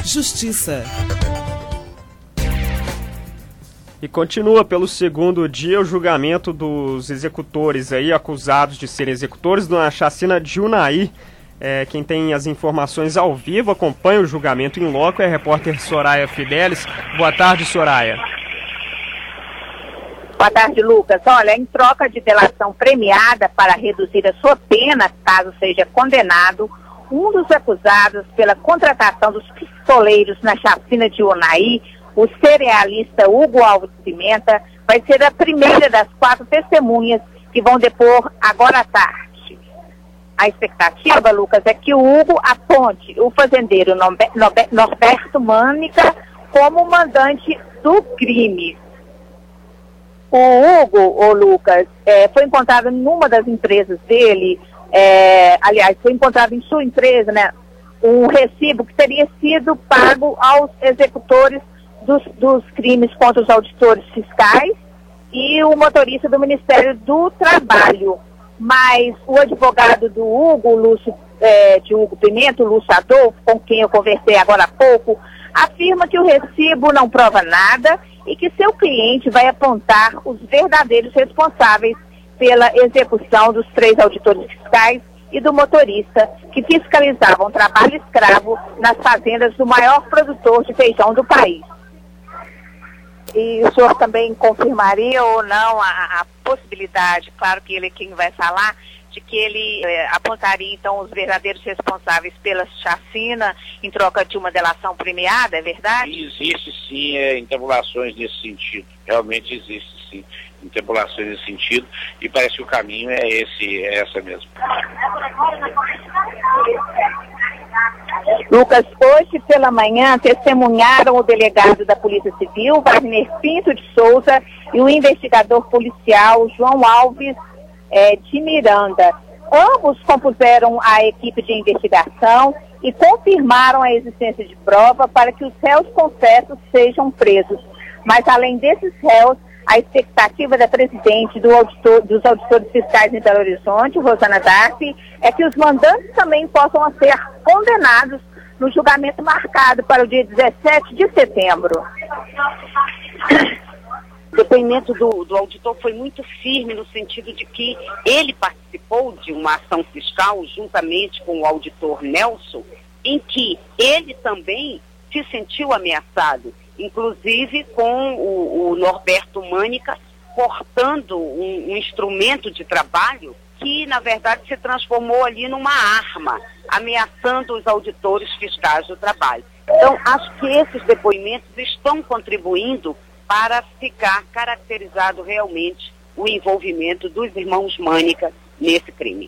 Justiça. E continua pelo segundo dia o julgamento dos executores aí, acusados de serem executores na chacina de Unai. Quem tem as informações ao vivo, acompanha o julgamento em loco, é a repórter Soraya Fidelis. Boa tarde, Soraya. Boa tarde, Lucas. Olha, em troca de delação premiada para reduzir a sua pena, caso seja condenado, um dos acusados pela contratação dos pistoleiros na chacina de Unai, o cerealista Hugo Alves Pimenta, vai ser a primeira das 4 testemunhas que vão depor agora à tarde. A expectativa, Lucas, é que o Hugo aponte o fazendeiro Norberto Mânica como mandante do crime. O Hugo, Lucas, foi encontrado numa das empresas dele, aliás, foi encontrado em sua empresa, né, um recibo que teria sido pago aos executores dos crimes contra os auditores fiscais e o motorista do Ministério do Trabalho. Mas o advogado do Hugo, de Hugo Pimenta, Lúcio Adolfo, com quem eu conversei agora há pouco, afirma que o recibo não prova nada e que seu cliente vai apontar os verdadeiros responsáveis pela execução dos 3 auditores fiscais e do motorista que fiscalizavam trabalho escravo nas fazendas do maior produtor de feijão do país. E o senhor também confirmaria ou não a possibilidade, claro que ele é quem vai falar, de que ele apontaria então os verdadeiros responsáveis pela chacina em troca de uma delação premiada, é verdade? Existe sim interpolações nesse sentido, realmente existe sim interpolações nesse sentido e parece que o caminho é essa mesmo. Lucas, hoje pela manhã testemunharam o delegado da Polícia Civil, Wagner Pinto de Souza, e o investigador policial João Alves de Miranda. Ambos compuseram a equipe de investigação e confirmaram a existência de prova para que os réus confessos sejam presos. Mas além desses réus, a expectativa da presidente dos auditores fiscais em Belo Horizonte, Rosana Darcy, é que os mandantes também possam ser condenados no julgamento marcado para o dia 17 de setembro. O depoimento do auditor foi muito firme no sentido de que ele participou de uma ação fiscal juntamente com o auditor Nelson, em que ele também se sentiu ameaçado, inclusive com o Norberto Mânica portando um instrumento de trabalho que, na verdade, se transformou ali numa arma, ameaçando os auditores fiscais do trabalho. Então, acho que esses depoimentos estão contribuindo para ficar caracterizado realmente o envolvimento dos irmãos Mânica nesse crime.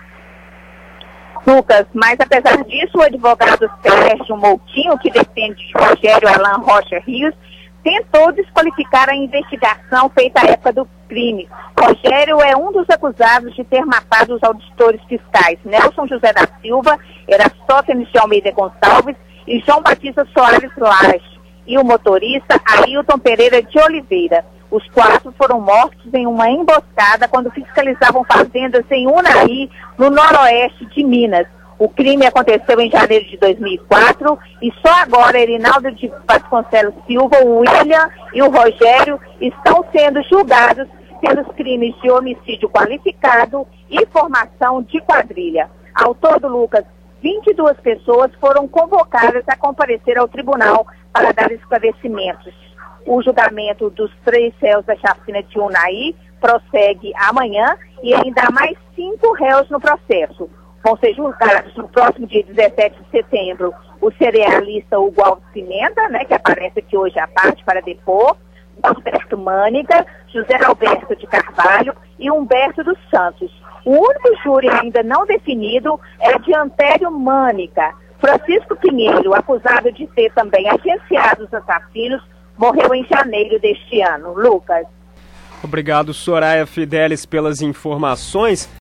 Lucas, mas apesar disso, o advogado Sérgio Moutinho, que defende Rogério Alan Rocha Rios, tentou desqualificar a investigação feita à época do crime. Rogério é um dos acusados de ter matado os auditores fiscais Nelson José da Silva, Erastótenes de Almeida Gonçalves e João Batista Soares Laje, e o motorista Ailton Pereira de Oliveira. Os 4 foram mortos em uma emboscada quando fiscalizavam fazendas em Unai, no noroeste de Minas. O crime aconteceu em janeiro de 2004 e só agora Erinaldo de Vasconcelos Silva, o William e o Rogério estão sendo julgados pelos crimes de homicídio qualificado e formação de quadrilha. Ao todo, Lucas, 22 pessoas foram convocadas a comparecer ao tribunal para dar esclarecimentos. O julgamento dos 3 réus da chacina de Unai prossegue amanhã e ainda há mais 5 réus no processo. Vão ser julgados no próximo dia 17 de setembro o cerealista Hugo Alves Pimenta, né, que aparece aqui hoje à parte para depor, Norberto Mânica, José Alberto de Carvalho e Humberto dos Santos. O único júri ainda não definido é de Antério Mânica. Francisco Pinheiro, acusado de ter também agenciado os assassinos, morreu em janeiro deste ano. Lucas. Obrigado, Soraya Fidelis, pelas informações.